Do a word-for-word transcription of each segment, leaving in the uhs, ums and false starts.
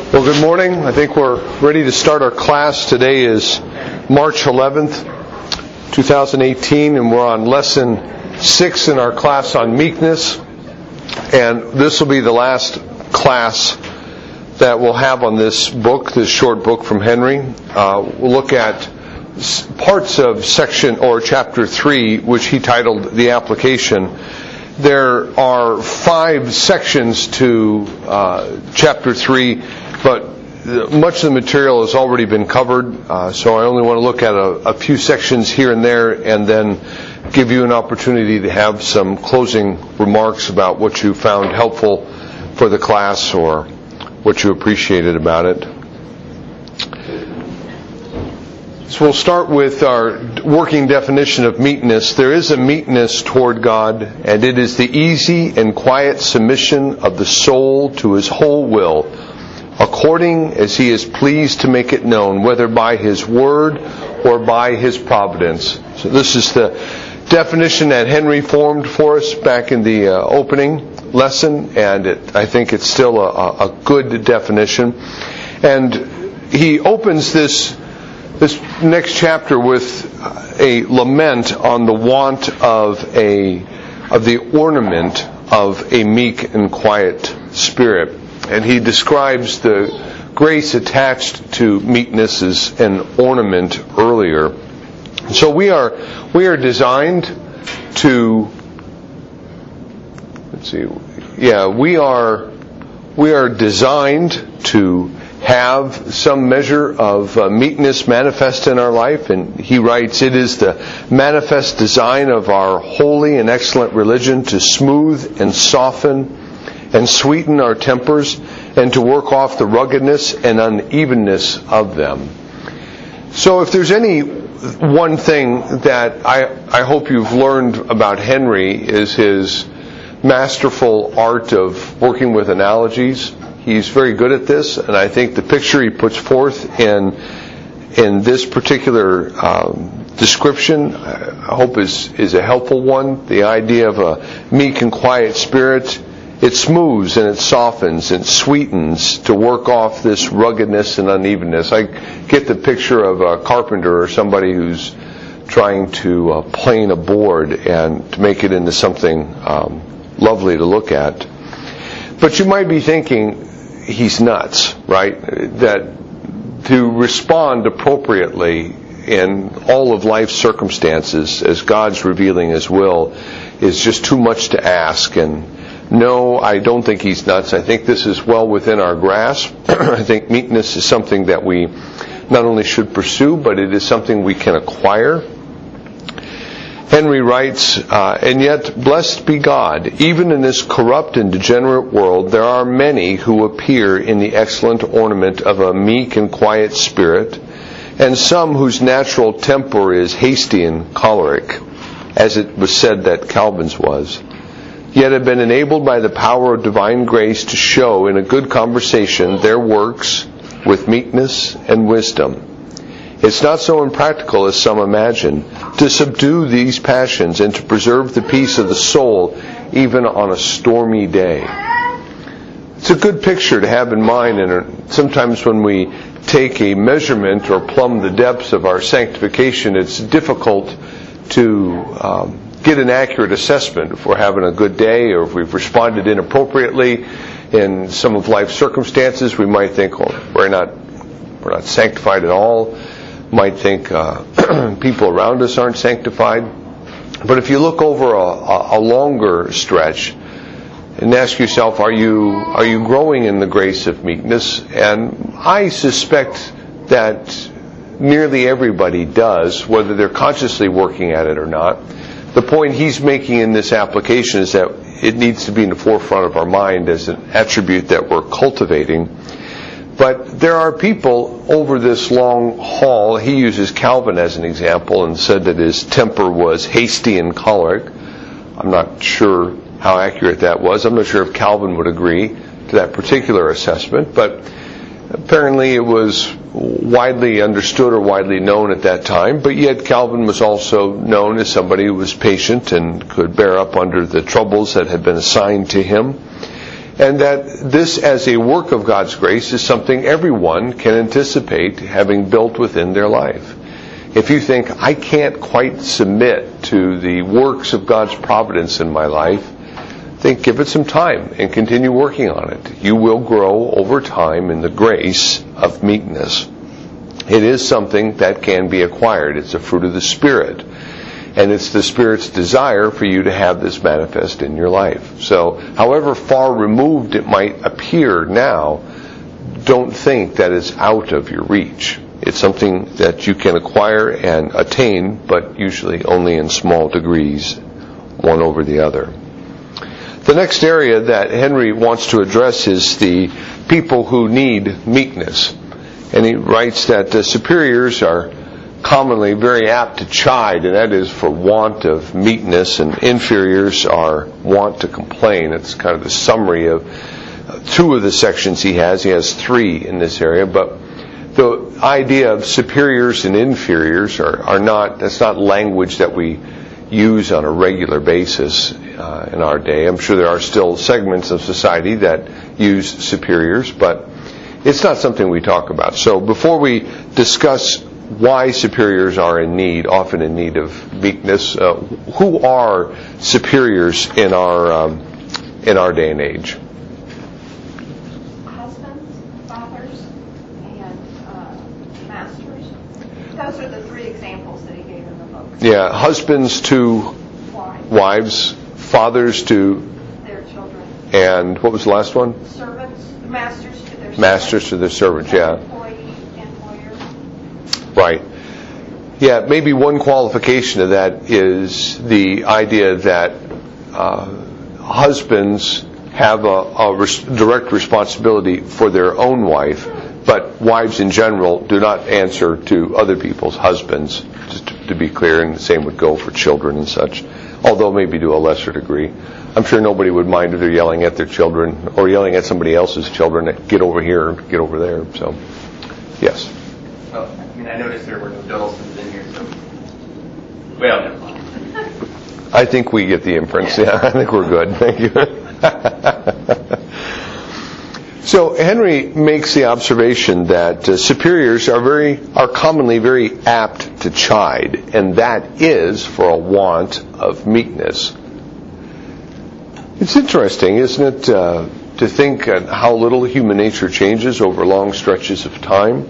Well, good morning. I think we're ready to start our class. Today is March eleventh, twenty eighteen, and we're on lesson six in our class on meekness. And this will be the last class that we'll have on this book, this short book from Henry. Uh, we'll look at parts of section or chapter three, which he titled The Application. There are five sections to uh, chapter three, but much of the material has already been covered, uh, so I only want to look at a, a few sections here and there and then give you an opportunity to have some closing remarks about what you found helpful for the class or what you appreciated about it. So we'll start with our working definition of meekness. There is a meekness toward God, and it is the easy and quiet submission of the soul to His whole will, according as He is pleased to make it known, whether by His word or by His providence. So this is the definition that Henry formed for us back in the uh, opening lesson, and it, I think it's still a, a good definition. And he opens this this next chapter with a lament on the want of a of the ornament of a meek and quiet spirit. And he describes the grace attached to meekness as an ornament earlier. So we are we are designed to let's see yeah we are we are designed to have some measure of uh, meekness manifest in our life, and he writes, it is the manifest design of our holy and excellent religion to smooth and soften and sweeten our tempers, and to work off the ruggedness and unevenness of them. So if there's any one thing that I, I hope you've learned about Henry is his masterful art of working with analogies. He's very good at this, and I think the picture he puts forth in in this particular um, description, I hope is, is a helpful one. The idea of a meek and quiet spirit, it smooths and it softens and sweetens to work off this ruggedness and unevenness. I get the picture of a carpenter or somebody who's trying to uh, plane a board and to make it into something um, lovely to look at. But you might be thinking, he's nuts, right? That to respond appropriately in all of life's circumstances as God's revealing His will is just too much to ask. And no, I don't think he's nuts. I think this is well within our grasp. I think meekness is something that we not only should pursue, but it is something we can acquire. Henry writes, uh, and yet, blessed be God, even in this corrupt and degenerate world, there are many who appear in the excellent ornament of a meek and quiet spirit, and some whose natural temper is hasty and choleric, as it was said that Calvin's was, yet have been enabled by the power of divine grace to show in a good conversation their works with meekness and wisdom. It's not so impractical as some imagine to subdue these passions and to preserve the peace of the soul even on a stormy day. It's a good picture to have in mind, and sometimes when we take a measurement or plumb the depths of our sanctification, it's difficult to um, get an accurate assessment if we're having a good day or if we've responded inappropriately in some of life's circumstances. We might think, oh, we're not we're not sanctified at all. Might think uh, people around us aren't sanctified. But if you look over a, a longer stretch and ask yourself, are you are you growing in the grace of meekness? And I suspect that nearly everybody does, whether they're consciously working at it or not. The point he's making in this application is that it needs to be in the forefront of our mind as an attribute that we're cultivating. But there are people over this long haul. He uses Calvin as an example and said that his temper was hasty and choleric. I'm not sure how accurate that was. I'm not sure if Calvin would agree to that particular assessment, but apparently it was widely understood or widely known at that time. But yet Calvin was also known as somebody who was patient and could bear up under the troubles that had been assigned to him. And that this, as a work of God's grace, is something everyone can anticipate having built within their life. If you think, I can't quite submit to the works of God's providence in my life, then give it some time and continue working on it. You will grow over time in the grace of meekness. It is something that can be acquired. It's a fruit of the Spirit. And it's the Spirit's desire for you to have this manifest in your life. So, however far removed it might appear now, don't think that it's out of your reach. It's something that you can acquire and attain, but usually only in small degrees, one over the other. The next area that Henry wants to address is the people who need meekness. And he writes that the superiors are commonly very apt to chide, and that is for want of meekness, and inferiors are wont to complain. It's kind of the summary of two of the sections he has. He has three in this area, but the idea of superiors and inferiors are, are not, that's not language that we use on a regular basis uh, in our day. I'm sure there are still segments of society that use superiors, but it's not something we talk about. So before we discuss why superiors are in need, often in need of meekness, uh, who are superiors in our um, in our day and age? Husbands, fathers, and uh, masters. Those are the three examples that he gave in the book. Yeah, husbands to Wives, wives, fathers to their children, and what was the last one? servants, masters to their Masters to their servants. Yeah. employee, employer. Right. Yeah, maybe one qualification of that is the idea that uh, husbands have a, a res- direct responsibility for their own wife, but wives in general do not answer to other people's husbands, just to, to be clear, and the same would go for children and such, although maybe to a lesser degree. I'm sure nobody would mind if they're yelling at their children or yelling at somebody else's children that get over here, get over there. So, yes. Well, I mean, I noticed there were no Dawsons in here, so. Well, never mind. I think we get the inference. Yeah, I think we're good. Thank you. So Henry makes the observation that uh, superiors are very are commonly very apt to chide, and that is for a want of meekness. It's interesting, isn't it, uh, to think uh, how little human nature changes over long stretches of time?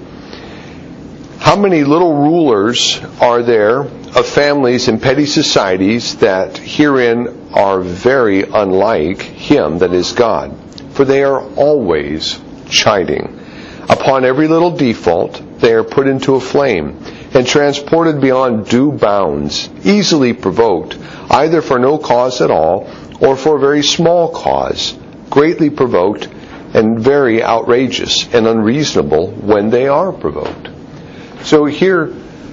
How many little rulers are there of families and petty societies that herein are very unlike Him, that is God? For they are always chiding. Upon every little default, they are put into a flame and transported beyond due bounds, easily provoked, either for no cause at all or for a very small cause, greatly provoked and very outrageous and unreasonable when they are provoked. So here,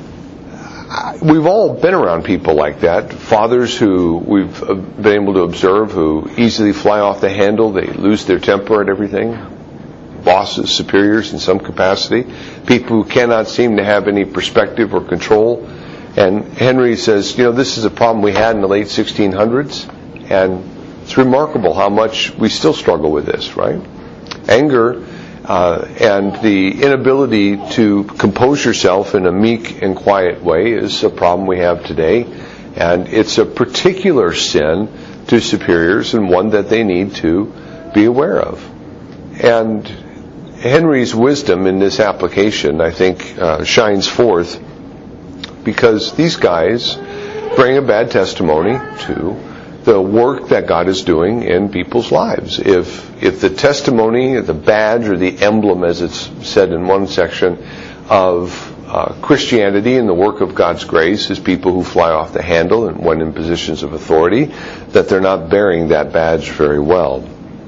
we've all been around people like that. Fathers who we've been able to observe who easily fly off the handle. They lose their temper at everything. Bosses, superiors in some capacity. People who cannot seem to have any perspective or control. And Henry says, you know, this is a problem we had in the late sixteen hundreds. And it's remarkable how much we still struggle with this, right? Anger Uh, and the inability to compose yourself in a meek and quiet way is a problem we have today. And it's a particular sin to superiors and one that they need to be aware of. And Henry's wisdom in this application, I think, uh, shines forth because these guys bring a bad testimony to the work that God is doing in people's lives. If if the testimony, the badge, or the emblem, as it's said in one section, of uh, Christianity and the work of God's grace is people who fly off the handle and when in positions of authority, that they're not bearing that badge very well.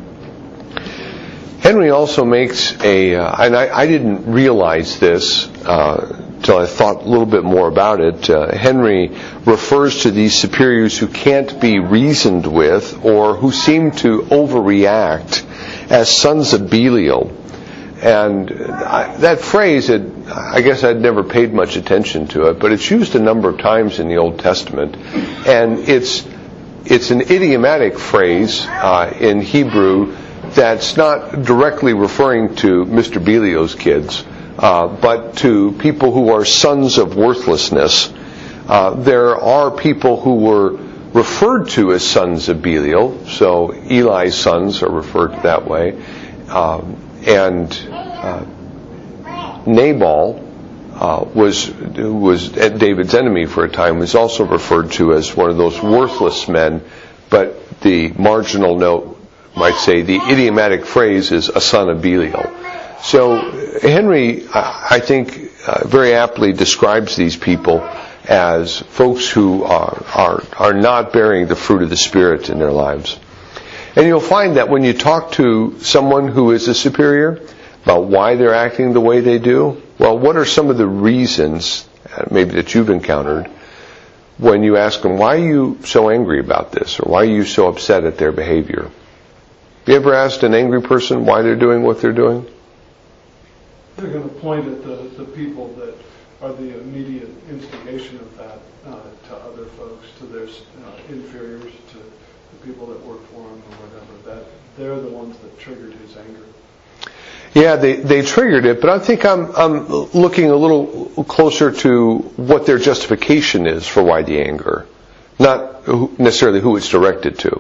Henry also makes a, uh, and I, I didn't realize this uh, till I thought a little bit more about it. Uh, Henry refers to these superiors who can't be reasoned with or who seem to overreact as sons of Belial. And I, that phrase, it, I guess I'd never paid much attention to it, but it's used a number of times in the Old Testament. And it's it's an idiomatic phrase uh, in Hebrew that's not directly referring to Mister Belial's kids, uh, but to people who are sons of worthlessness. Uh, there are people who were referred to as sons of Belial, so Eli's sons are referred to that way, um, and uh, Nabal uh, was who was David's enemy for a time, was also referred to as one of those worthless men, but the marginal note might say the idiomatic phrase is a son of Belial. So Henry, I think, uh, very aptly describes these people as folks who are, are are not bearing the fruit of the Spirit in their lives. And you'll find that when you talk to someone who is a superior about why they're acting the way they do, well, what are some of the reasons, maybe that you've encountered, when you ask them, why are you so angry about this, or why are you so upset at their behavior? Have you ever asked an angry person why they're doing what they're doing? They're going to point at the, the people that are the immediate instigation of that uh, to other folks, to their uh, inferiors, to the people that work for him or whatever. That they're the ones that triggered his anger. Yeah, they, they triggered it, but I think I'm I'm looking a little closer to what their justification is for why the anger, not who, necessarily who it's directed to.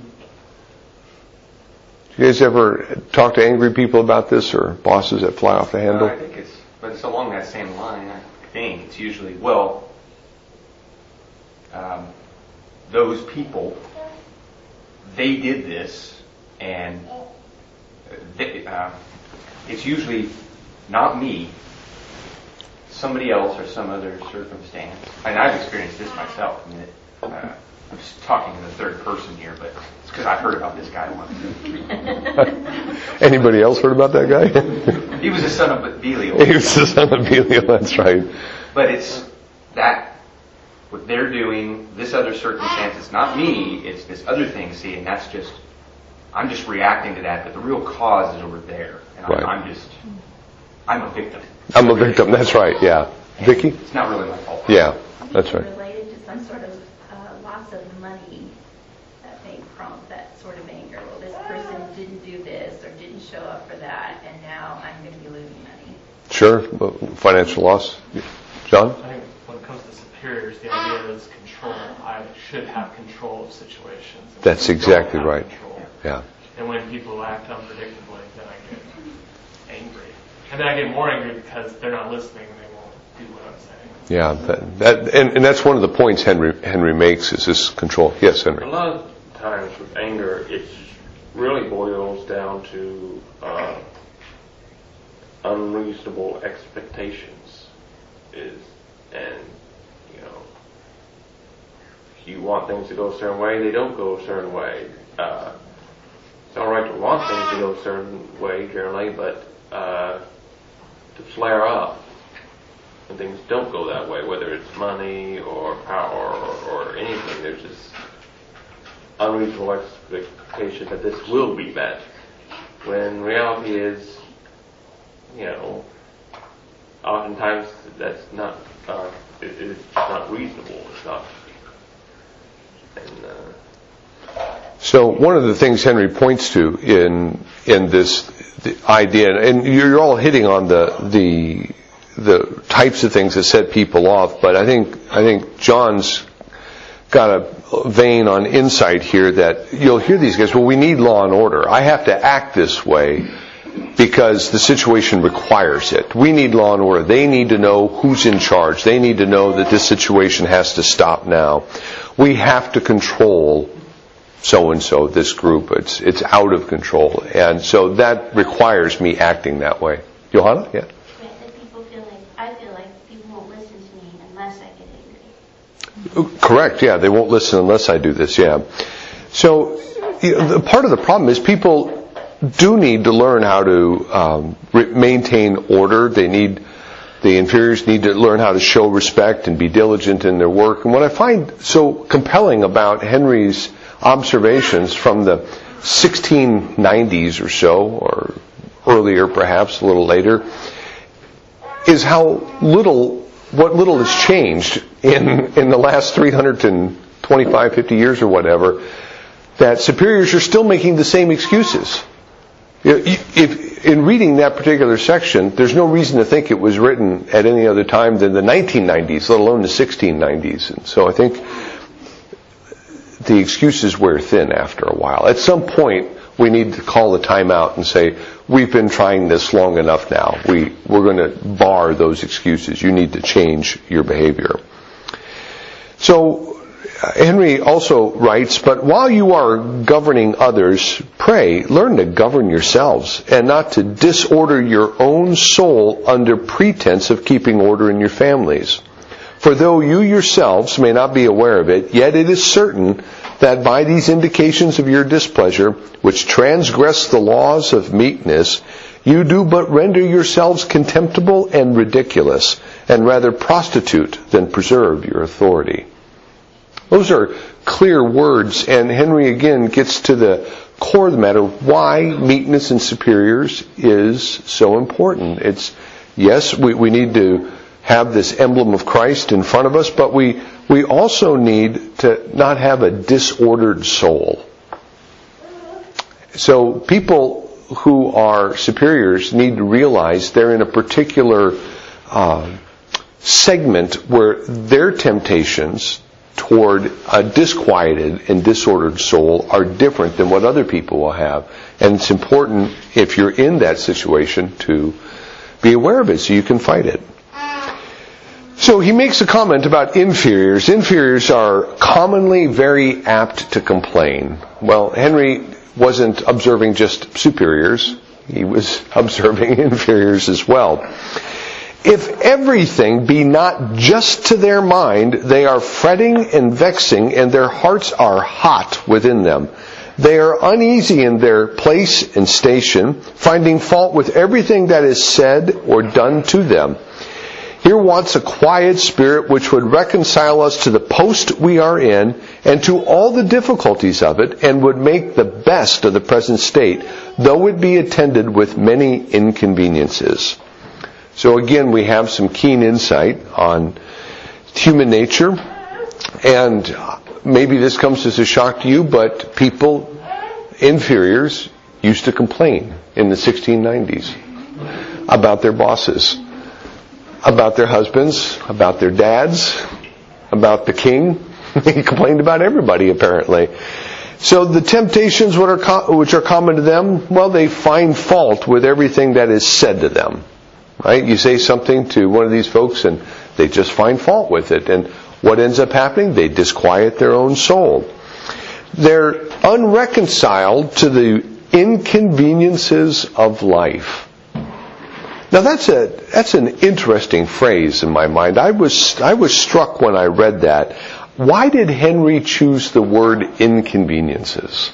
Do you guys ever talk to angry people about this, or bosses that fly off the handle? Uh, I think it's, but it's along that same line. I think it's usually, well, um, those people, they did this, and they, uh, it's usually not me, somebody else or some other circumstance. And I've experienced this myself. I mean, it, uh, I'm just talking in the third person here, but it's because I've heard about this guy once. Anybody else heard about that guy? He was the son of Belial. He was the son of Belial, that's right. But it's that, what they're doing, this other circumstance, it's not me, it's this other thing, see, and that's just, I'm just reacting to that, but the real cause is over there. And Right. I'm, I'm just, I'm a victim. I'm a victim, that's right, yeah. Vicki? It's not really my fault. Yeah, that's right. Related to some sort of uh, loss of money that may prompt that sort of anger. Well, this person didn't do this or didn't show up for that, and now I'm going to be losing money. Sure, financial loss. John? I think when it comes to superiors, the idea is control. I should have control of situations. And That's when I exactly don't have right. control, Yeah. And when people act unpredictably, then I get angry. And then I get more angry because they're not listening and they won't do what I'm saying. Yeah, that, that and, and that's one of the points Henry Henry makes is this control. Yes, Henry. A lot of times with anger, it really boils down to uh, unreasonable expectations. Is and you know, you want things to go a certain way, they don't go a certain way. Uh, it's all right to want things to go a certain way generally, but uh, to flare up when things don't go that way, whether it's money or power or, or anything, there's this unreasonable expectation that this will be met, when reality is, you know, oftentimes that's not, uh, it, it's not reasonable, it's not, and, uh, So one of the things Henry points to in in this the idea, and you're all hitting on the the the types of things that set people off, but I think I think John's got a vein on insight here that you'll hear these guys, well, we need law and order. I have to act this way because the situation requires it. We need law and order. They need to know who's in charge. They need to know that this situation has to stop now. We have to control so-and-so, this group. It's it's out of control. And so that requires me acting that way. Johanna? Yeah? That people feel like, I feel like people won't listen to me unless I get angry. Correct, yeah. They won't listen unless I do this, yeah. So you know, the, part of the problem is people do need to learn how to um, re- maintain order. They need, the inferiors need to learn how to show respect and be diligent in their work. And what I find so compelling about Henry's observations from the sixteen nineties or so, or earlier perhaps, a little later, is how little, what little has changed in, in the last three hundred twenty-five, fifty years or whatever, that superiors are still making the same excuses. If, in reading that particular section, there's no reason to think it was written at any other time than the nineteen nineties, let alone the sixteen nineties. And so I think the excuses wear thin after a while. At some point, we need to call the time out and say, we've been trying this long enough now. We, we're going to bar those excuses. You need to change your behavior. So, Henry also writes, but while you are governing others, pray, learn to govern yourselves, and not to disorder your own soul under pretense of keeping order in your families. For though you yourselves may not be aware of it, yet it is certain that by these indications of your displeasure, which transgress the laws of meekness, you do but render yourselves contemptible and ridiculous, and rather prostitute than preserve your authority. Those are clear words, and Henry again gets to the core of the matter, why meekness in superiors is so important. It's, yes, we, we need to have this emblem of Christ in front of us, but we, we also need to not have a disordered soul. So people who are superiors need to realize they're in a particular uh, segment where their temptations toward a disquieted and disordered soul are different than what other people will have. And it's important, if you're in that situation, to be aware of it so you can fight it. So he makes a comment about inferiors. Inferiors are commonly very apt to complain. Well, Henry wasn't observing just superiors. He was observing inferiors as well. If everything be not just to their mind, they are fretting and vexing, and their hearts are hot within them. They are uneasy in their place and station, finding fault with everything that is said or done to them. Here wants a quiet spirit which would reconcile us to the post we are in and to all the difficulties of it, and would make the best of the present state, though it be attended with many inconveniences. So again, we have some keen insight on human nature, and maybe this comes as a shock to you, but people, inferiors, used to complain in the sixteen nineties about their bosses, about their husbands, about their dads, about the king. He complained about everybody, apparently. So the temptations which are common to them, well, they find fault with everything that is said to them. Right? You say something to one of these folks and they just find fault with it. And what ends up happening? They disquiet their own soul. They're unreconciled to the inconveniences of life. Now that's a that's an interesting phrase in my mind. I was I was struck when I read that. Why did Henry choose the word inconveniences?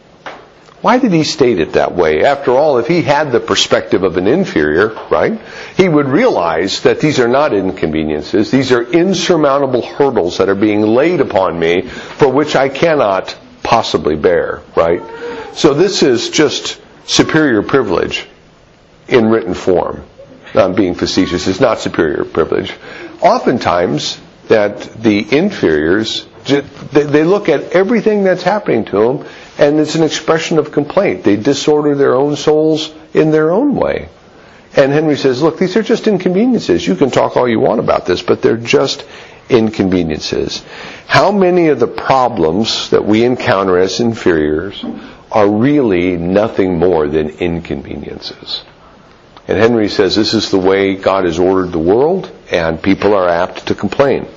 Why did he state it that way? After all, if he had the perspective of an inferior, right, he would realize that these are not inconveniences. These are insurmountable hurdles that are being laid upon me for which I cannot possibly bear, right? So this is just superior privilege in written form. I'm being facetious. It's not superior privilege. Oftentimes, that the inferiors, they look at everything that's happening to them, and it's an expression of complaint. They disorder their own souls in their own way. And Henry says, look, these are just inconveniences. You can talk all you want about this, but they're just inconveniences. How many of the problems that we encounter as inferiors are really nothing more than inconveniences? And Henry says this is the way God has ordered the world, and people are apt to complain.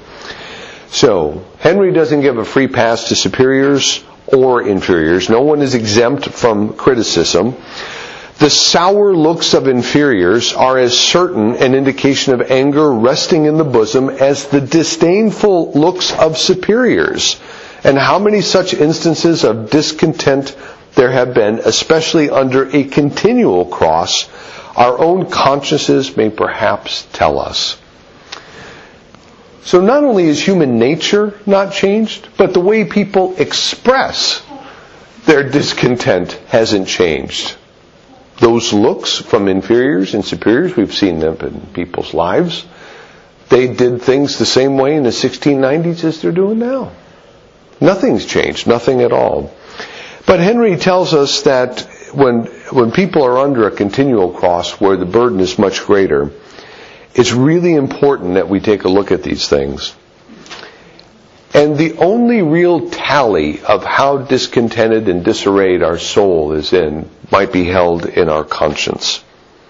So, Henry doesn't give a free pass to superiors or inferiors. No one is exempt from criticism. The sour looks of inferiors are as certain an indication of anger resting in the bosom as the disdainful looks of superiors. And how many such instances of discontent there have been, especially under a continual cross, our own consciences may perhaps tell us. So not only is human nature not changed, but the way people express their discontent hasn't changed. Those looks from inferiors and superiors, we've seen them in people's lives. They did things the same way in the sixteen nineties as they're doing now. Nothing's changed, nothing at all. But Henry tells us that when when people are under a continual cross where the burden is much greater, it's really important that we take a look at these things. And the only real tally of how discontented and disarrayed our soul is in might be held in our conscience.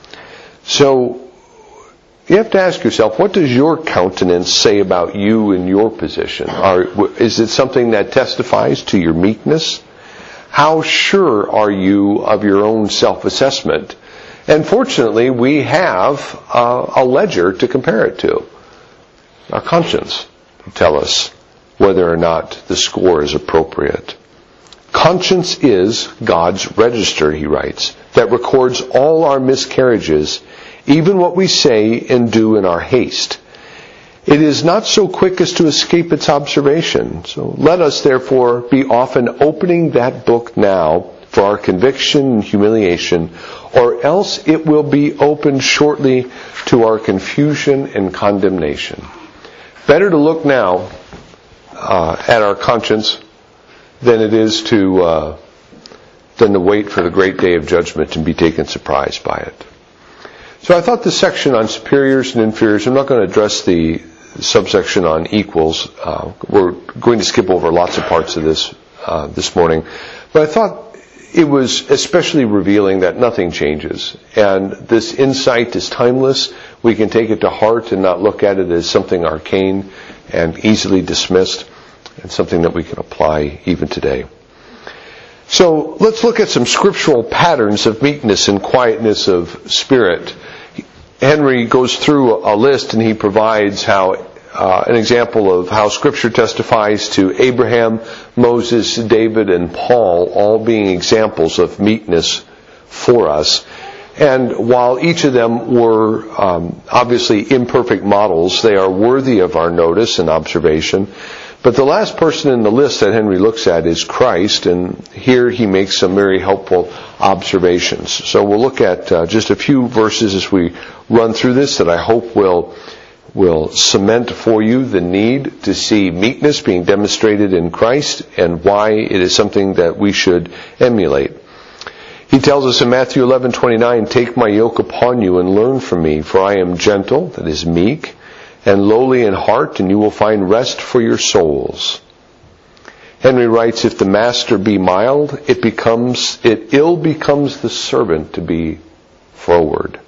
So you have to ask yourself, what does your countenance say about you and your position? Are, is it something that testifies to your meekness? How sure are you of your own self-assessment? And fortunately, we have uh, a ledger to compare it to. Our conscience will tell us whether or not the score is appropriate. Conscience is God's register, he writes, that records all our miscarriages, even what we say and do in our haste. It is not so quick as to escape its observation. So let us therefore be often opening that book now for our conviction and humiliation, or else it will be opened shortly to our confusion and condemnation. Better to look now uh, at our conscience than it is to uh, than to wait for the great day of judgment and be taken surprised by it. So I thought this section on superiors and inferiors, I'm not going to address the subsection on equals. Uh, we're going to skip over lots of parts of this uh, this morning. But I thought it was especially revealing that nothing changes. And this insight is timeless. We can take it to heart and not look at it as something arcane and easily dismissed, and something that we can apply even today. So let's look at some scriptural patterns of meekness and quietness of spirit. Henry goes through a list and he provides how uh, an example of how Scripture testifies to Abraham, Moses, David, and Paul, all being examples of meekness for us. And while each of them were um, obviously imperfect models, they are worthy of our notice and observation. But the last person in the list that Henry looks at is Christ, and here he makes some very helpful observations. So we'll look at uh, just a few verses as we run through this that I hope will will cement for you the need to see meekness being demonstrated in Christ and why it is something that we should emulate. He tells us in Matthew eleven twenty-nine, "Take my yoke upon you and learn from me, for I am gentle," that is meek, "and lowly in heart, and you will find rest for your souls." Henry writes, "If the master be mild, it becomes it ill becomes the servant to be froward."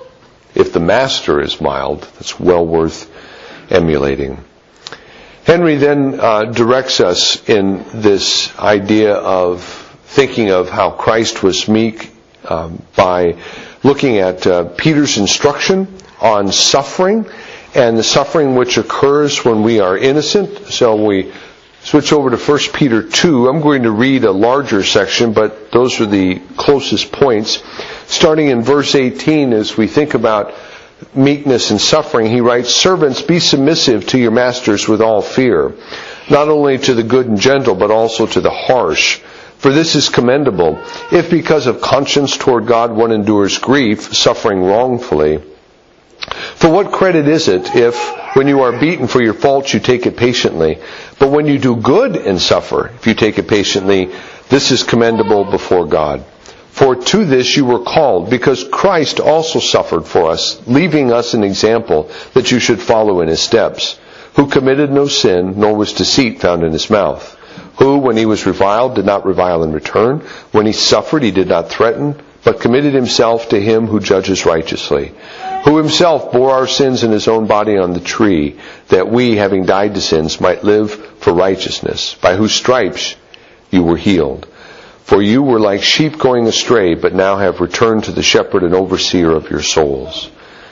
If the master is mild, that's well worth emulating. Henry then uh, directs us in this idea of thinking of how Christ was meek um, by looking at uh, Peter's instruction on suffering, and the suffering which occurs when we are innocent. So we switch over to First Peter two. I'm going to read a larger section, but those are the closest points. Starting in verse eighteen, as we think about meekness and suffering, he writes, "Servants, be submissive to your masters with all fear, not only to the good and gentle, but also to the harsh. For this is commendable, if because of conscience toward God one endures grief, suffering wrongfully. For what credit is it if, when you are beaten for your faults, you take it patiently? But when you do good and suffer, if you take it patiently, this is commendable before God. For to this you were called, because Christ also suffered for us, leaving us an example that you should follow in his steps, who committed no sin, nor was deceit found in his mouth, who, when he was reviled, did not revile in return, when he suffered, he did not threaten, but committed himself to him who judges righteously, who himself bore our sins in his own body on the tree, that we, having died to sins, might live for righteousness, by whose stripes you were healed. For you were like sheep going astray, but now have returned to the shepherd and overseer of your souls."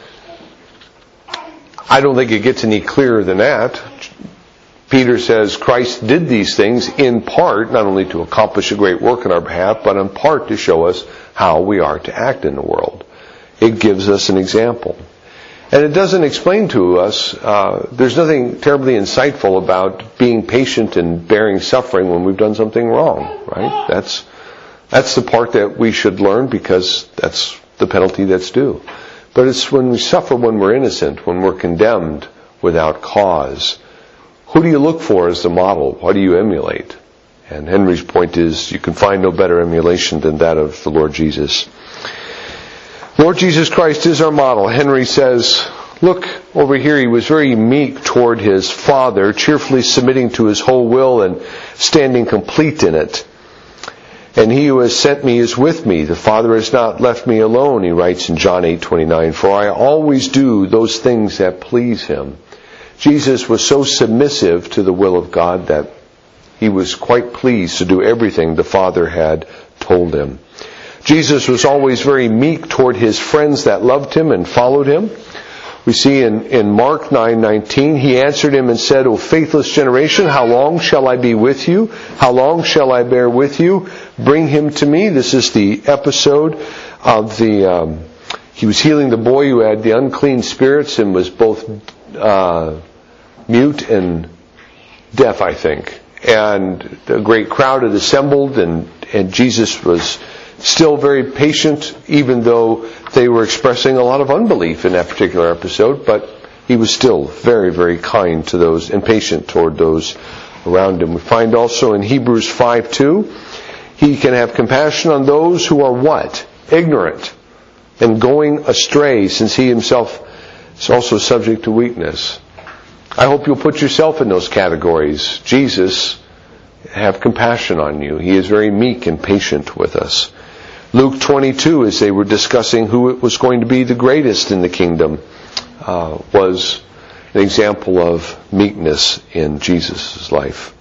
I don't think it gets any clearer than that. Peter says Christ did these things in part, not only to accomplish a great work on our behalf, but in part to show us how we are to act in the world. It gives us an example. And it doesn't explain to us, uh, there's nothing terribly insightful about being patient and bearing suffering when we've done something wrong, right? That's, that's the part that we should learn, because that's the penalty that's due. But it's when we suffer when we're innocent, when we're condemned without cause. Who do you look for as the model? What do you emulate? And Henry's point is, you can find no better emulation than that of the Lord Jesus. Lord Jesus Christ is our model. Henry says, look over here, he was very meek toward his Father, cheerfully submitting to his whole will and standing complete in it. And he who has sent me is with me. The Father has not left me alone, he writes in John eight twenty-nine, for I always do those things that please him. Jesus was so submissive to the will of God that he was quite pleased to do everything the Father had told him. Jesus was always very meek toward his friends that loved him and followed him. We see in, in Mark nine nineteen, he answered him and said, O faithless generation, how long shall I be with you? How long shall I bear with you? Bring him to me. This is the episode of the, um, he was healing the boy who had the unclean spirits and was both uh, mute and deaf, I think. And a great crowd had assembled, and, and Jesus was still very patient, even though they were expressing a lot of unbelief in that particular episode, but he was still very, very kind to those and patient toward those around him. We find also in Hebrews five two, he can have compassion on those who are what? Ignorant and going astray, since he himself is also subject to weakness. I hope you'll put yourself in those categories. Jesus, have compassion on you. He is very meek and patient with us. Luke twenty-two, as they were discussing who it was going to be the greatest in the kingdom, uh, was an example of meekness in Jesus' life.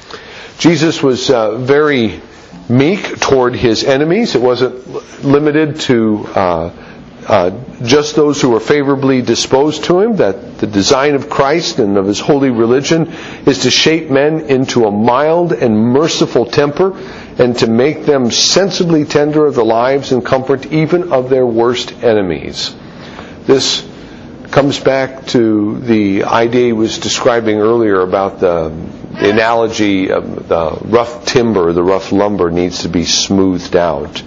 Jesus was uh, very meek toward his enemies. It wasn't limited to uh, uh, just those who were favorably disposed to him. That the design of Christ and of his holy religion is to shape men into a mild and merciful temper, and to make them sensibly tender of the lives and comfort even of their worst enemies. This comes back to the idea he was describing earlier about the, the analogy of the rough timber, the rough lumber needs to be smoothed out,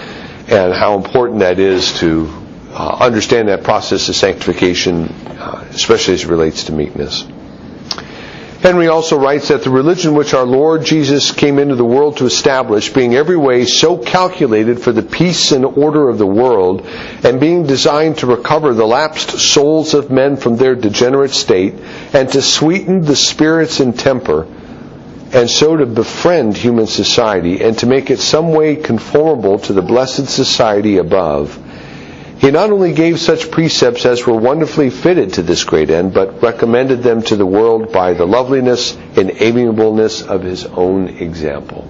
and how important that is to uh, understand that process of sanctification, uh, especially as it relates to meekness. Henry also writes that the religion which our Lord Jesus came into the world to establish, being every way so calculated for the peace and order of the world, and being designed to recover the lapsed souls of men from their degenerate state, and to sweeten the spirits and temper, and so to befriend human society, and to make it some way conformable to the blessed society above, he not only gave such precepts as were wonderfully fitted to this great end, but recommended them to the world by the loveliness and amiableness of his own example.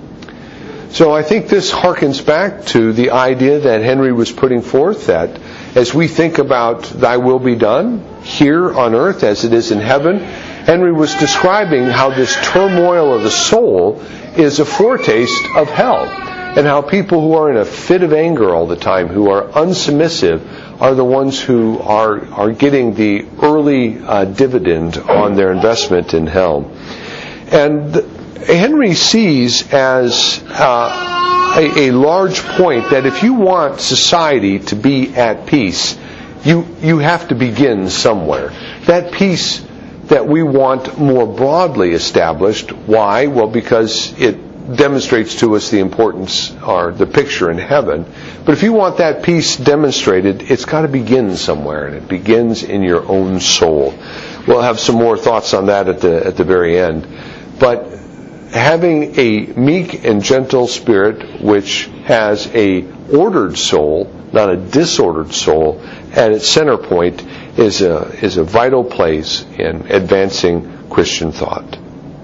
So I think this harkens back to the idea that Henry was putting forth, that as we think about thy will be done here on earth as it is in heaven, Henry was describing how this turmoil of the soul is a foretaste of hell. And how people who are in a fit of anger all the time, who are unsubmissive, are the ones who are are getting the early uh, dividend on their investment in hell. And Henry sees as uh, a, a large point that if you want society to be at peace, you you have to begin somewhere. That peace that we want more broadly established. Why? Well, because it demonstrates to us the importance or the picture in heaven. But if you want that peace demonstrated, it's got to begin somewhere, and it begins in your own soul. We'll have some more thoughts on that at the at the very end. But having a meek and gentle spirit which has a ordered soul, not a disordered soul, at its center point is a is a vital place in advancing Christian thought.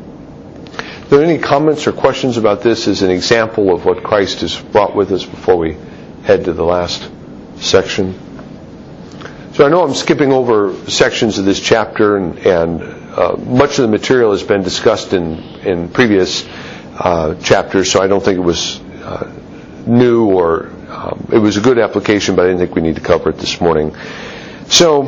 Are there any comments or questions about this as an example of what Christ has brought with us before we head to the last section? So I know I'm skipping over sections of this chapter, and, and uh, much of the material has been discussed in, in previous uh, chapters, so I don't think it was uh, new or um, it was a good application, but I didn't think we need to cover it this morning. So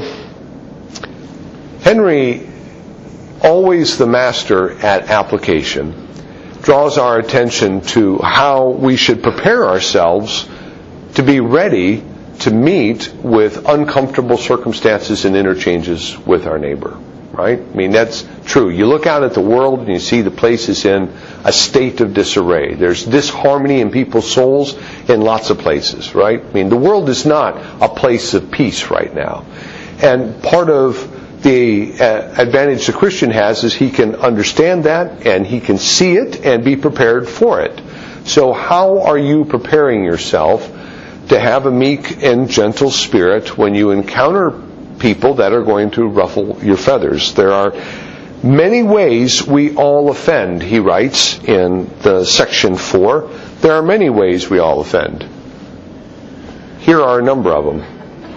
Henry, always the master at application, draws our attention to how we should prepare ourselves to be ready to meet with uncomfortable circumstances and interchanges with our neighbor. right? I mean, that's true. You look out at the world and you see the place is in a state of disarray. There's disharmony in people's souls in lots of places, right? I mean, the world is not a place of peace right now. And part of the uh, advantage the Christian has is he can understand that and he can see it and be prepared for it. So how are you preparing yourself to have a meek and gentle spirit when you encounter people that are going to ruffle your feathers? There are many ways we all offend, he writes in the section four. There are many ways we all offend. Here are a number of them.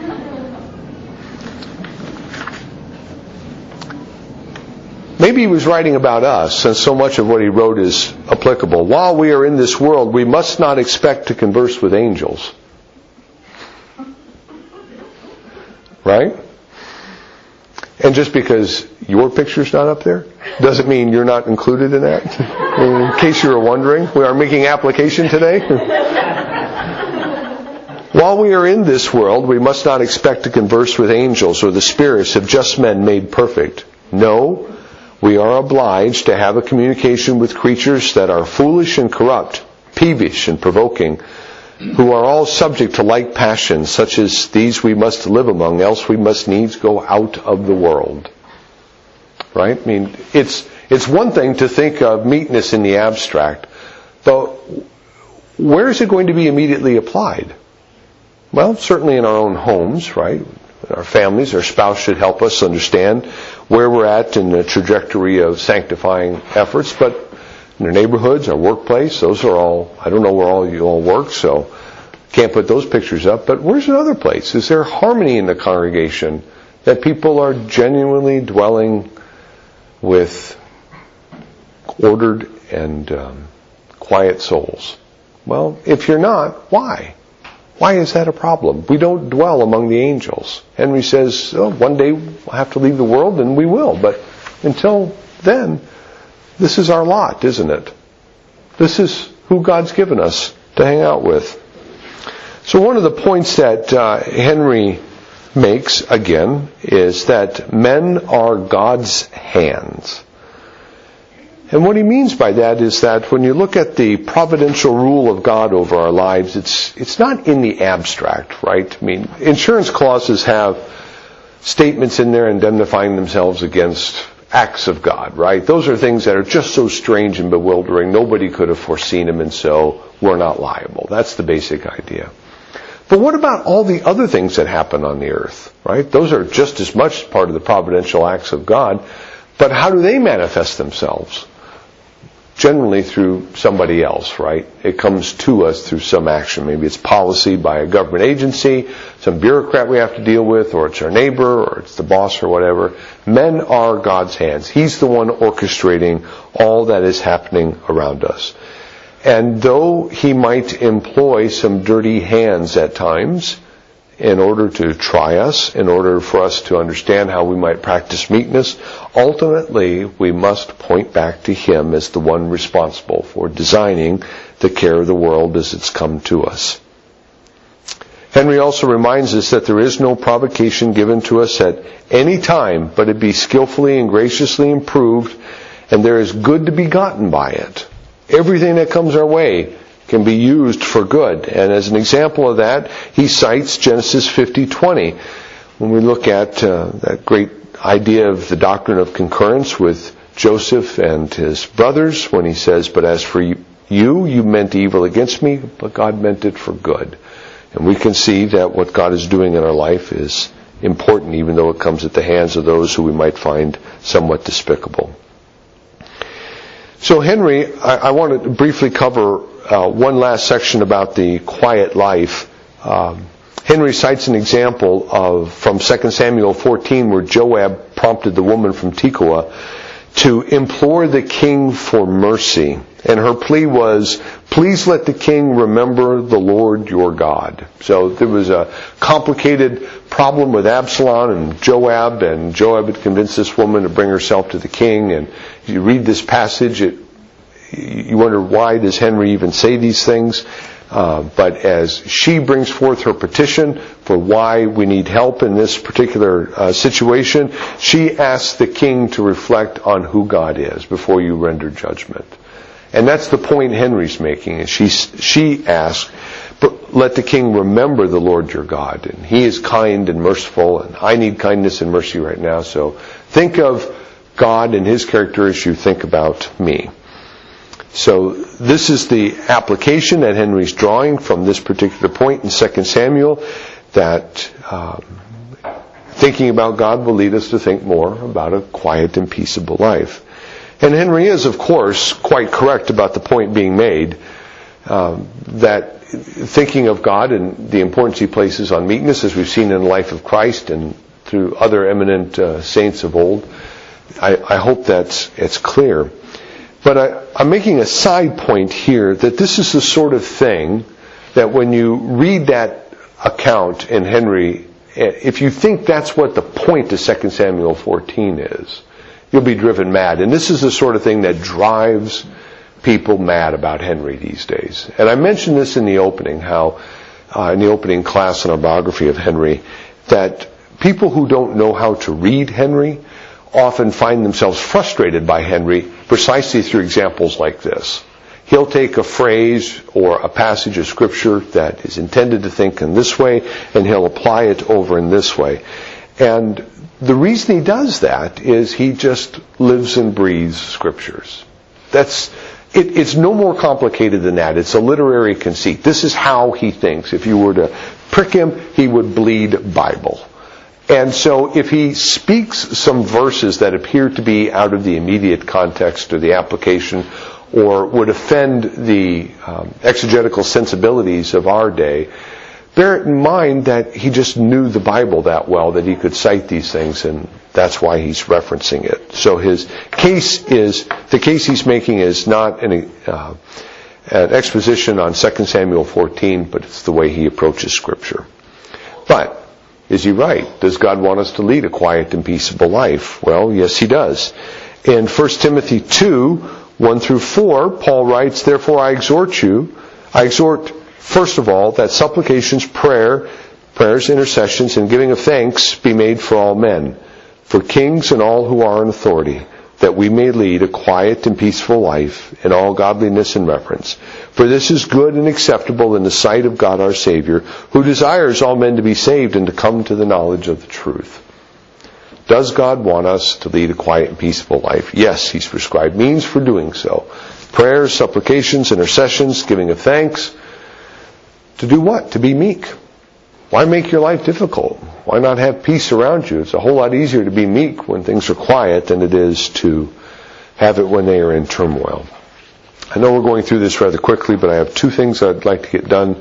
Maybe he was writing about us, and so much of what he wrote is applicable. While we are in this world, we must not expect to converse with angels. Right? And just because your picture's not up there doesn't mean you're not included in that. In case you were wondering, we are making application today. While we are in this world, we must not expect to converse with angels or the spirits of just men made perfect. No, we are obliged to have a communication with creatures that are foolish and corrupt, peevish and provoking, who are all subject to like passions, such as these we must live among, else we must needs go out of the world. Right? I mean, it's it's one thing to think of meekness in the abstract, but where is it going to be immediately applied? Well, certainly in our own homes, right? Our families, our spouse should help us understand where we're at in the trajectory of sanctifying efforts, but in our neighborhoods, our workplace, those are all, I don't know where all you all work, so can't put those pictures up, but where's another place? Is there harmony in the congregation that people are genuinely dwelling with ordered and um, quiet souls? Well, if you're not, why? Why is that a problem? We don't dwell among the angels. Henry says, oh, one day we'll have to leave the world, and we will, but until then, this is our lot, isn't it? This is who God's given us to hang out with. So one of the points that uh, Henry makes, again, is that men are God's hands. And what he means by that is that when you look at the providential rule of God over our lives, it's it's not in the abstract, right? I mean, insurance clauses have statements in there indemnifying themselves against acts of God, right? Those are things that are just so strange and bewildering, nobody could have foreseen them, and so we're not liable. That's the basic idea. But what about all the other things that happen on the earth, right? Those are just as much part of the providential acts of God, but how do they manifest themselves? Generally through somebody else, right? It comes to us through some action. Maybe it's policy by a government agency, some bureaucrat we have to deal with, or it's our neighbor, or it's the boss, or whatever. Men are God's hands. He's the one orchestrating all that is happening around us. And though he might employ some dirty hands at times in order to try us, in order for us to understand how we might practice meekness, ultimately we must point back to him as the one responsible for designing the care of the world as it's come to us. Henry also reminds us that there is no provocation given to us at any time, but it be skillfully and graciously improved, and there is good to be gotten by it. Everything that comes our way can be used for good. And as an example of that, he cites Genesis fifty twenty. When we look at uh, that great idea of the doctrine of concurrence with Joseph and his brothers, when he says, but as for you, you meant evil against me, but God meant it for good. And we can see that what God is doing in our life is important, even though it comes at the hands of those who we might find somewhat despicable. So Henry, I, I want to briefly cover Uh, one last section about the quiet life. Um, Henry cites an example of from Second Samuel fourteen where Joab prompted the woman from Tekoa to implore the king for mercy. And her plea was, please let the king remember the Lord your God. So there was a complicated problem with Absalom and Joab, and Joab had convinced this woman to bring herself to the king. And if you read this passage, it you wonder, why does Henry even say these things? Uh, but as she brings forth her petition for why we need help in this particular uh, situation, she asks the king to reflect on who God is before you render judgment. And that's the point Henry's making. And she, she asks, but let the king remember the Lord your God. And he is kind and merciful, and I need kindness and mercy right now. So think of God and his character as you think about me. So this is the application that Henry's drawing from this particular point in Second Samuel, that um, thinking about God will lead us to think more about a quiet and peaceable life. And Henry is, of course, quite correct about the point being made, um, that thinking of God and the importance he places on meekness, as we've seen in the life of Christ and through other eminent uh, saints of old, I, I hope that's it's clear. But I, I'm making a side point here that this is the sort of thing that when you read that account in Henry, if you think that's what the point of Second Samuel fourteen is, you'll be driven mad. And this is the sort of thing that drives people mad about Henry these days. And I mentioned this in the opening, how uh, in the opening class in our biography of Henry, that people who don't know how to read Henry often find themselves frustrated by Henry precisely through examples like this. He'll take a phrase or a passage of Scripture that is intended to think in this way, and he'll apply it over in this way. And the reason he does that is he just lives and breathes Scriptures. That's it, it's no more complicated than that. It's a literary conceit. This is how he thinks. If you were to prick him, he would bleed Bible. And so if he speaks some verses that appear to be out of the immediate context or the application, or would offend the um, exegetical sensibilities of our day, bear it in mind that he just knew the Bible that well that he could cite these things, and that's why he's referencing it. So his case is, the case he's making is not an, uh, an exposition on Second Samuel fourteen, but it's the way he approaches Scripture. But is he right? Does God want us to lead a quiet and peaceable life? Well, yes, he does. In First Timothy two, one through four, Paul writes, "Therefore I exhort you, I exhort, first of all, that supplications, prayer, prayers, intercessions, and giving of thanks be made for all men, for kings and all who are in authority, that we may lead a quiet and peaceful life in all godliness and reverence. For this is good and acceptable in the sight of God our Savior, who desires all men to be saved and to come to the knowledge of the truth." Does God want us to lead a quiet and peaceful life? Yes, he's prescribed means for doing so. Prayers, supplications, intercessions, giving of thanks. To do what? To be meek. Why make your life difficult? Why not have peace around you? It's a whole lot easier to be meek when things are quiet than it is to have it when they are in turmoil. I know we're going through this rather quickly, but I have two things I'd like to get done.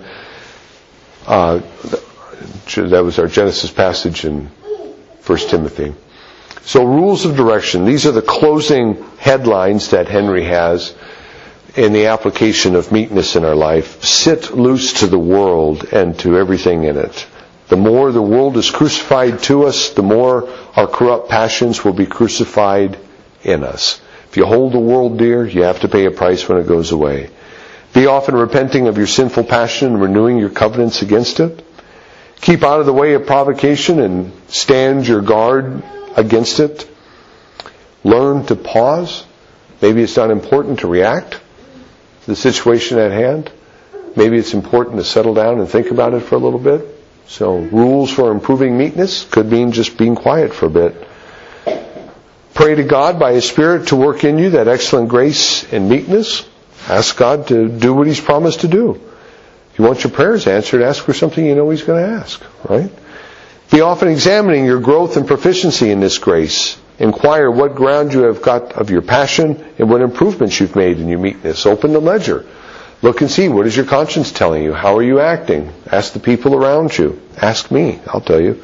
Uh, that was our Genesis passage in First Timothy. So rules of direction. These are the closing headlines that Henry has in the application of meekness in our life. Sit loose to the world and to everything in it. The more the world is crucified to us, the more our corrupt passions will be crucified in us. If you hold the world dear, you have to pay a price when it goes away. Be often repenting of your sinful passion and renewing your covenants against it. Keep out of the way of provocation and stand your guard against it. Learn to pause. Maybe it's not important to react to the situation at hand. Maybe it's important to settle down and think about it for a little bit. So rules for improving meekness could mean just being quiet for a bit. Pray to God by His Spirit to work in you that excellent grace and meekness. Ask God to do what He's promised to do. If you want your prayers answered, ask for something you know He's going to ask, right? Be often examining your growth and proficiency in this grace. Inquire what ground you have got of your passion and what improvements you've made in your meekness. Open the ledger. Look and see, what is your conscience telling you? How are you acting? Ask the people around you. Ask me, I'll tell you.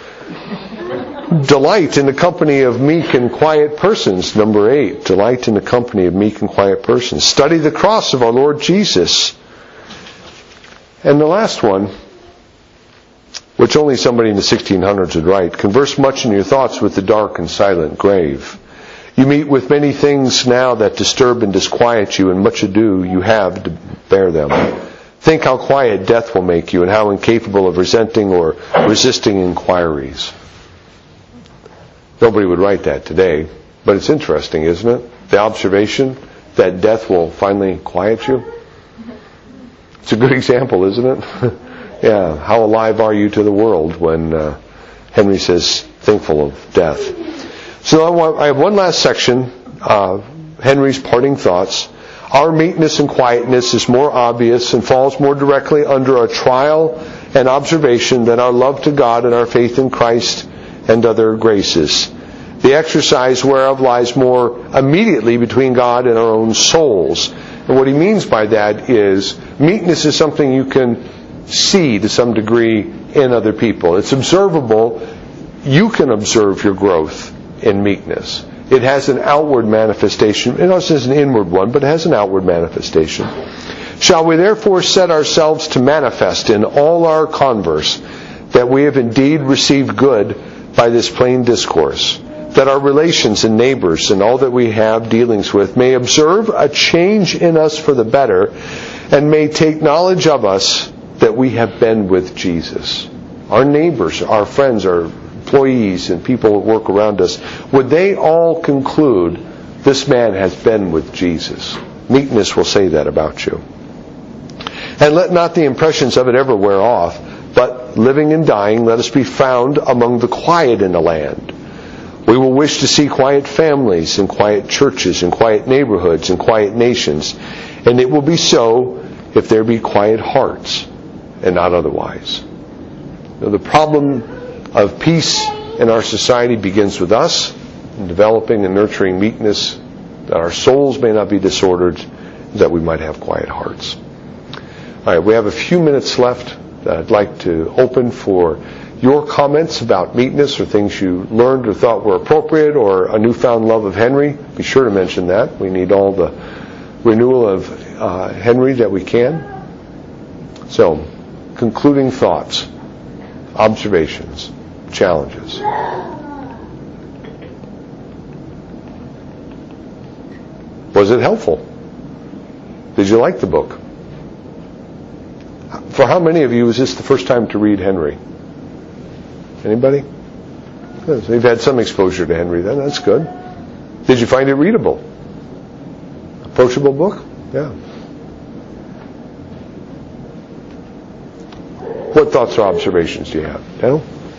Delight in the company of meek and quiet persons. Number eight, delight in the company of meek and quiet persons. Study the cross of our Lord Jesus. And the last one, which only somebody in the sixteen hundreds would write, converse much in your thoughts with the dark and silent grave. You meet with many things now that disturb and disquiet you, and much ado you have to bear them. Think how quiet death will make you and how incapable of resenting or resisting inquiries. Nobody would write that today, but it's interesting, isn't it? The observation that death will finally quiet you. It's a good example, isn't it? Yeah, how alive are you to the world when uh, Henry says, thankful of death. So I, want, I have one last section, uh, Henry's parting thoughts. Our meekness and quietness is more obvious and falls more directly under a trial and observation than our love to God and our faith in Christ and other graces. The exercise whereof lies more immediately between God and our own souls. And what he means by that is meekness is something you can see to some degree in other people. It's observable. You can observe your growth in meekness. It has an outward manifestation. It also has an inward one, but it has an outward manifestation. Shall we therefore set ourselves to manifest in all our converse that we have indeed received good by this plain discourse, that our relations and neighbors and all that we have dealings with may observe a change in us for the better, and may take knowledge of us that we have been with Jesus. Our neighbors, our friends, our employees and people that work around us, would they all conclude, this man has been with Jesus? Meekness will say that about you. And let not the impressions of it ever wear off, but living and dying, let us be found among the quiet in the land. We will wish to see quiet families and quiet churches and quiet neighborhoods and quiet nations. And it will be so if there be quiet hearts and not otherwise. Now, the problem of peace in our society begins with us in developing and nurturing meekness, that our souls may not be disordered, that we might have quiet hearts. All right, we have a few minutes left that I'd like to open for your comments about meekness or things you learned or thought were appropriate or a newfound love of Henry. Be sure to mention that. We need all the renewal of uh, Henry that we can. So, concluding thoughts, observations, challenges. Was it helpful? Did you like the book? For how many of you is this the first time to read Henry? Anybody? Good. So you've had some exposure to Henry then. That's good. Did you find it readable? Approachable book? Yeah. What thoughts or observations do you have? Daniel?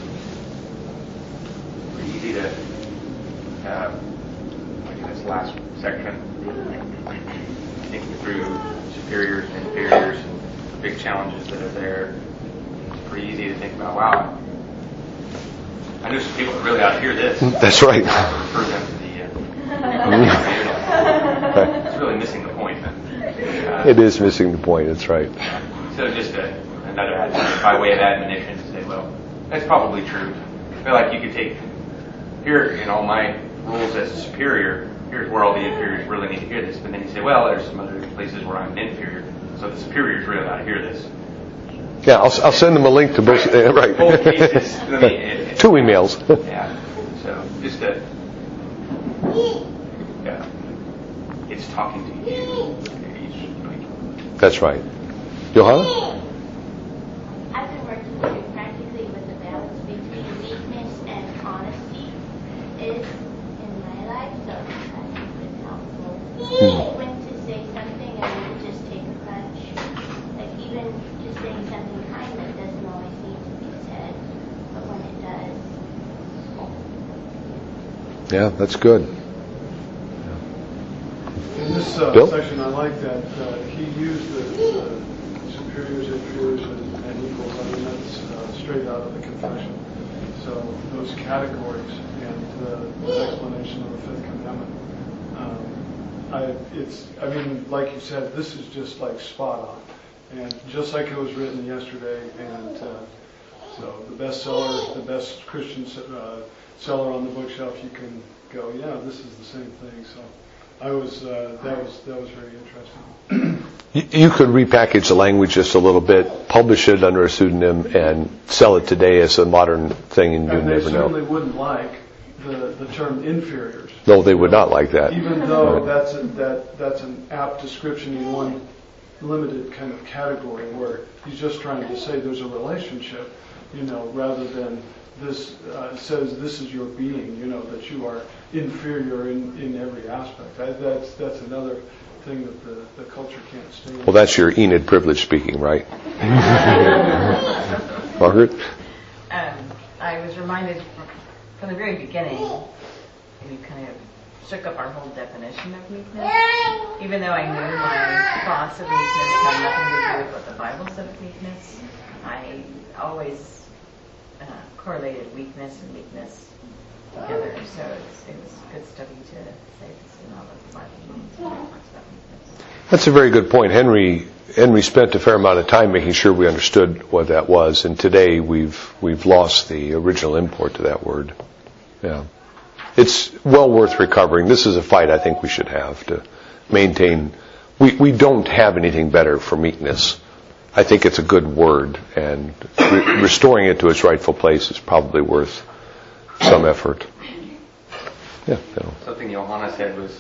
Pretty easy to, uh, like in this last section, thinking through superiors and inferiors and big challenges that are there. It's pretty easy to think about, wow, I knew some people that really ought to hear this. That's right. Refer them to the, uh, it's really missing the point. Uh, it is missing the point, that's right. So just a, another, by way of admonition, to say, well, that's probably true. I feel like you could take, here, you know, my rules as a superior, here's where all the inferiors really need to hear this. But then you say, well, there's some other places where I'm an inferior, so the superiors really ought to hear this. Yeah, I'll, I'll send them a link to both. Uh, right. Both cases. I mean, it, Two emails. Yeah. So just a, yeah, it's talking to you. That's right. Johanna? I've been working very practically with the balance between meekness and honesty is in my life, so I think it's helpful. Hmm. When to say something, I wouldn't just take a punch. Like even just saying something kind that doesn't always need to be said, but when it does. Yeah, that's good. In this uh, Bill? section, I like that uh, he used the uh, superiors, inferiors, and, and equals. I mean, that's uh, straight out of the confession. So those categories and uh, the explanation of the Fifth Commandment. Um, I, it's, I mean, like you said, this is just like spot on, and just like it was written yesterday. And uh, so the bestseller, the best Christian uh, seller on the bookshelf, you can go, yeah, this is the same thing. So. I was uh, that was that was very interesting. You, you could repackage the language just a little bit, publish it under a pseudonym, and sell it today as a modern thing, and you and never they certainly know. wouldn't like the, the term inferiors. No, they would not like that. Even though Right. that's a, that that's an apt description in one limited kind of category where he's just trying to say there's a relationship, you know, rather than this uh, says this is your being, you know, that you are inferior in, in every aspect. I, that's that's another thing that the, the culture can't stand. Well, that's your Enid privilege speaking, right? Margaret? Um, I was reminded from the very beginning, we kind of shook up our whole definition of meekness. Even though I knew my thoughts of meekness had nothing to do with what the Bible said of meekness, I always uh, correlated weakness and meekness together. So it's, it was good study to say this is not what the Bible means when it talks about meekness. That's a very good point. Henry Henry spent a fair amount of time making sure we understood what that was, and today we've we've lost the original import to that word. Yeah. It's well worth recovering. This is a fight I think we should have to maintain. We we don't have anything better for meekness. I think it's a good word, and re- restoring it to its rightful place is probably worth some effort. Yeah. No. Something Johanna said was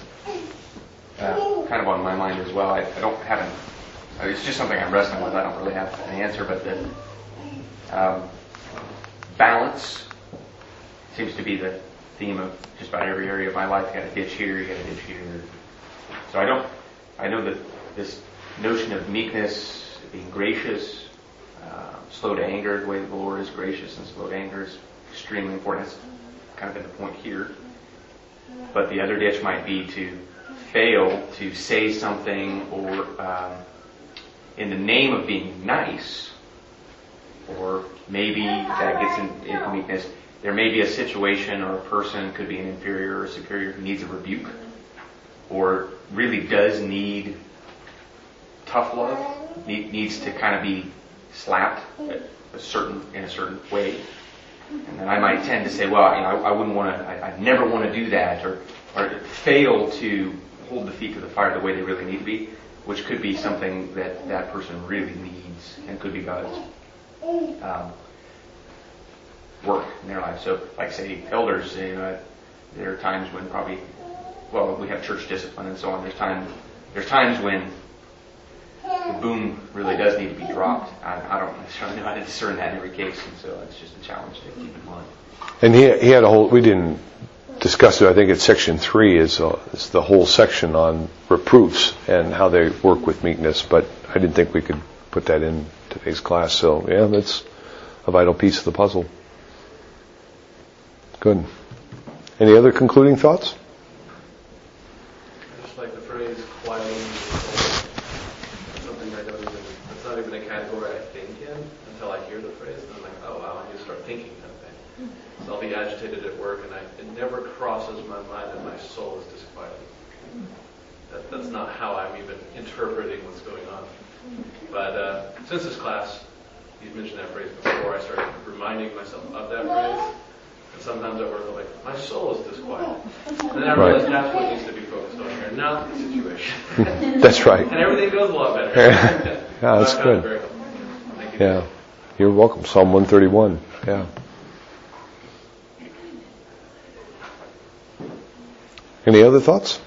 uh, kind of on my mind as well. I, I don't haven't. It's just something I'm wrestling with. I don't really have an answer, but the um, balance seems to be the theme of just about every area of my life. You got a ditch here, you got a ditch here. So I don't. I know that this notion of meekness, being gracious, uh, slow to anger, the way the Lord is gracious and slow to anger is extremely important. That's kind of been the point here. But the other ditch might be to fail to say something or um, in the name of being nice, or maybe that gets in, into meekness. There may be a situation or a person, could be an inferior or superior, who needs a rebuke or really does need tough love, need, needs to kind of be slapped a certain in a certain way. And then I might tend to say, well, you know, I, I wouldn't want to, I, I never want to do that, or, or fail to hold the feet to the fire the way they really need to be, which could be something that that person really needs, and could be God's um, work in their life. So, like say, elders, you know, there are times when probably, well, we have church discipline and so on. There's time, there's times when the boom really does need to be dropped. I, I don't necessarily know how to discern that in every case, and so it's just a challenge to keep in mind. And he he had a whole. We didn't discuss it. I think it's section three is uh, is the whole section on reproofs and how they work with meekness. But I didn't think we could put that in today's class. So yeah, that's a vital piece of the puzzle. Good. Any other concluding thoughts? I just like the phrase "quietly." Something I don't even. It's not even a category I think in until I hear the phrase, and I'm like, oh wow, I need to start thinking that way. So I'll be agitated at work, and I, it never crosses my mind that my soul is disquieted. That, that's not how I'm even interpreting what's going on. But uh, since this class, you've mentioned that phrase before, I started reminding myself of that phrase. And sometimes at work, I'm like, my soul is disquieted. And then I realize right. That's what needs to be focused on here, not the situation. That's right. And everything goes a lot better. Yeah, that's good. Very helpful. Thank you. Yeah, you're welcome. Psalm one thirty-one. Yeah. Any other thoughts?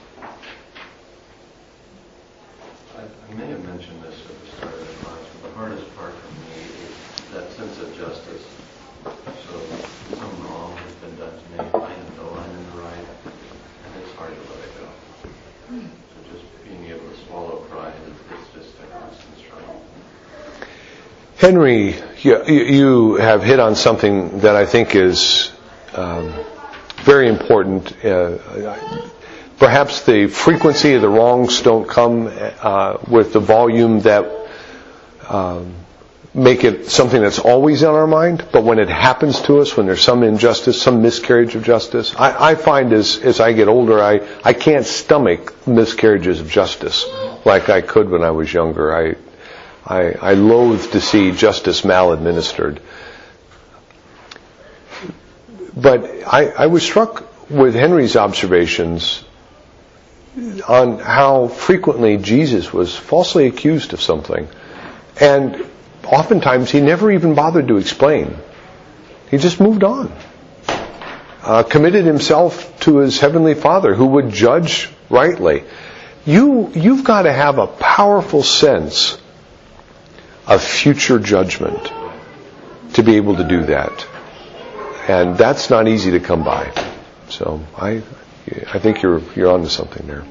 I, I may have mentioned this at the start of the class, but the hardest part for me is that sense of justice. So some wrong has been done to me. I know I'm in the right, and it's hard to let it go. So just being able to swallow pride is, is just a constant struggle. Henry, you, you have hit on something that I think is um, very important. Uh, perhaps the frequency of the wrongs don't come uh, with the volume that um, make it something that's always on our mind, but when it happens to us, when there's some injustice, some miscarriage of justice, I, I find as, as I get older, I, I can't stomach miscarriages of justice like I could when I was younger. I, I, I loathe to see justice maladministered. But I, I was struck with Henry's observations on how frequently Jesus was falsely accused of something. And oftentimes he never even bothered to explain. He just moved on. Uh, committed himself to his heavenly Father, who would judge rightly. you, you've got to have a powerful sense of future judgment to be able to do that. And that's not easy to come by. So I, I think you're, you're onto something there.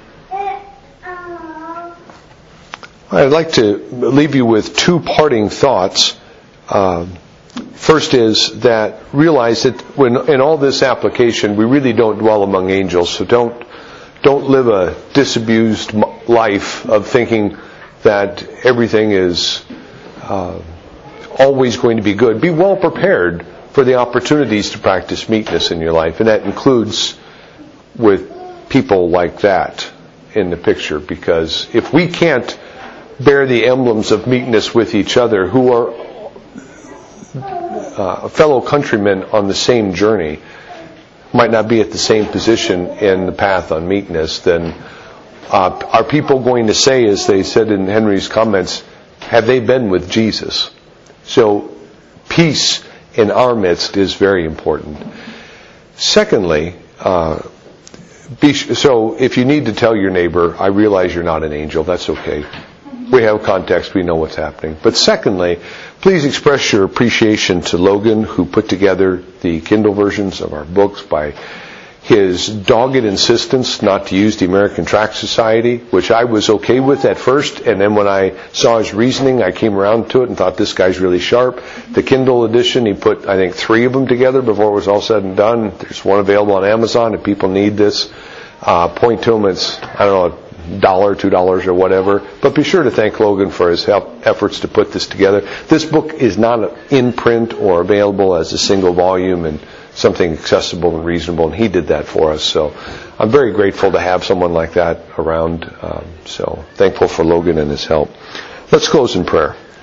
I'd like to leave you with two parting thoughts. Uh, first is that realize that when in all this application, we really don't dwell among angels. So don't don't live a disabused life of thinking that everything is uh, always going to be good. Be well prepared for the opportunities to practice meekness in your life, and that includes with people like that in the picture. Because if we can't bear the emblems of meekness with each other, who are uh, fellow countrymen on the same journey, might not be at the same position in the path on meekness, then uh, are people going to say, as they said in Henry's comments, have they been with Jesus? So peace in our midst is very important. Secondly, uh, be, so if you need to tell your neighbor, I realize you're not an angel, that's okay. We have context, we know what's happening. But secondly, please express your appreciation to Logan, who put together the Kindle versions of our books by his dogged insistence not to use the American Tract Society, which I was okay with at first, and then when I saw his reasoning, I came around to it and thought, this guy's really sharp. The Kindle edition, he put, I think, three of them together before it was all said and done. There's one available on Amazon if people need this. Uh, point to him, it's, I don't know, dollar, two dollars, or whatever. But be sure to thank Logan for his help, efforts to put this together. This book is not in print or available as a single volume and something accessible and reasonable, and he did that for us. So I'm very grateful to have someone like that around. Um, so thankful for Logan and his help. Let's close in prayer.